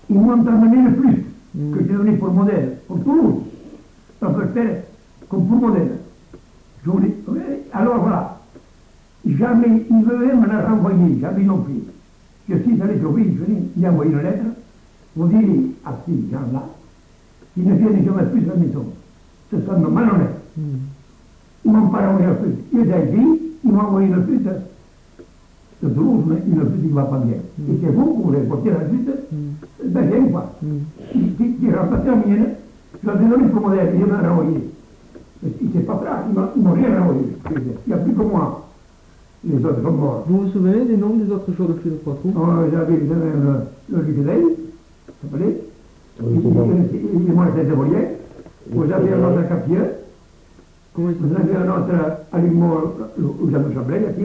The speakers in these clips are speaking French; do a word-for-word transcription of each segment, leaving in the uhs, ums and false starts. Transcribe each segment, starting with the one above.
ils m'ont amené le plus Mm. que j'ai donné pour modèle, pour Toulouse. On peut le faire comme pour modèle. Je voulais, alors voilà, jamais ils veulent me la renvoyer, jamais non plus. Je suis allé au pays, je lui ai envoyé une lettre, vous direz à ces gens-là qu'ils ne viennent jamais plus à la maison. Ce sont de malhonnêtes. Mm. Ils m'ont pas renvoyé le plus. Ils étaient dit, ils m'ont envoyé le plus de, de Toulouse, mais le plus il ne va pas bien. Mm. Et c'est vous, vous voulez porter la suite, Mm. ben viens quoi. Mm. Qui, qui remplaçait la mienne, je l'avais donné pour modèle, il m'a renvoyé. Mais il s'est pas prêt, ils m'ont rien renvoyé. Il n'y a plus que moi. Les autres sont morts. Vous vous souvenez des noms des autres joueurs de flûte de Poitou? Oh, j'avais le, le Luguelay, ça s'appelait. Oui, c'est bon. Et moi, j'étais Volier. Vous avez un autre Capieux. Comment il Vous s'appelle? avez un autre Alimo, où j'avais Chablais, là,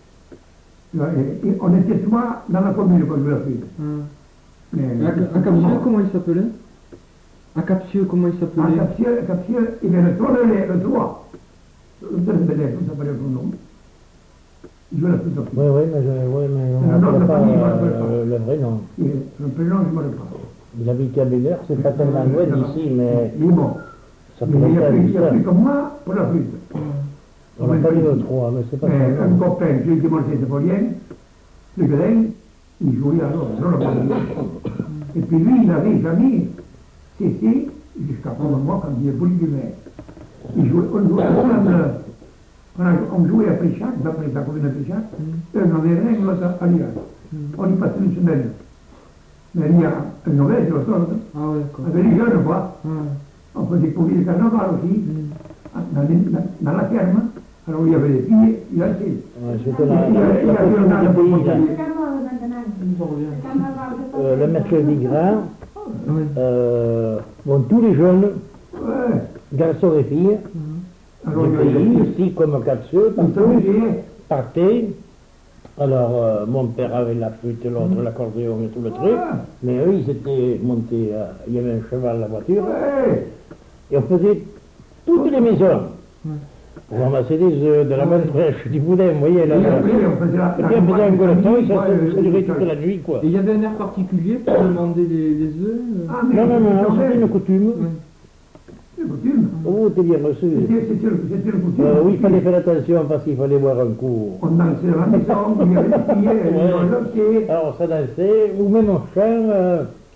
et on était trois dans la commune quand je jouais la flûte. Ah. Mais, À, à Capsieux, comment il s'appelait? À Capsieux, comment il À s'appelait? Capsieux, Capsieux, il y avait le trois, le, le trois. Le deux, le deux, ça s'appelait son nom. Il jouait la flûte. Oui, oui, mais, je, oui, mais on Le ne nom de rappelle pas famille, je m'en rappelle pas. euh, le vrai nom. Le prénom, je ne me rappelle pas. Il habitait à Bel Air, c'est pas tellement loin d'ici, mais Il est mort. ça Il pourrait n'y a être plus, il y a plus ça. comme moi pour la flûte. On va pas dire le trois, mais c'est pas Mais très un loin. copain, j'ai été monté de Folien, le Glen, il jouait alors, non, le Folien. Et puis lui, il avait jamais cessé, jusqu'à comme moi, quand il est poli du maire. Il jouait, on jouait ensemble, on, a, on jouait à Préchac, dans la commune de Préchac, eux n'avaient rien, l'autre à l'Iran. On y passait une semaine. Mais il y a une nouvelle, c'est l'autre, Ah ouais, d'accord. avec les jeunes, quoi. Ah. On peut découvrir le carnaval aussi, Mm. dans, les- dans, dans la ferme. Alors il y avait des filles, il y avait des Ouais, C'était il y la, avait- la, il y la avait un coutume an du pour pays, là. Il me revient. Euh, le mercredi gras, Ouais. euh, bon, tous les jeunes, Ouais. garçons et filles, Alors du il y avait des pays, filles, ici comme Capsieux, ils partout, s'amusaient. partaient. Alors, euh, mon père avait la flûte, l'autre l'accordéon et tout le truc. Ah. Mais eux, ils étaient montés, euh, il y avait un cheval à la voiture, Ouais. et on faisait toutes les maisons. Ouais. Pour ramasser des œufs, de la bonne fraîche, du boudin, vous voyez, là. Et là. après, on faisait la Et puis on faisait un goleton, et ça, Ouais, ça, ça durait ouais, toute la nuit, quoi. Et il y avait un air particulier pour demander des, des œufs? euh Ah, mais Non, non, non, non, c'était une c'est coutume. Ouais. une coutume. Oh, t'es bien reçu. C'était c'était une c'était une coutume. Euh, oui, il fallait faire attention parce qu'il fallait boire un coup. On dansait dans la maison, il y avait des filles, elles Ouais. nous lançaient. Alors, ça dansait, ou même en chant, euh,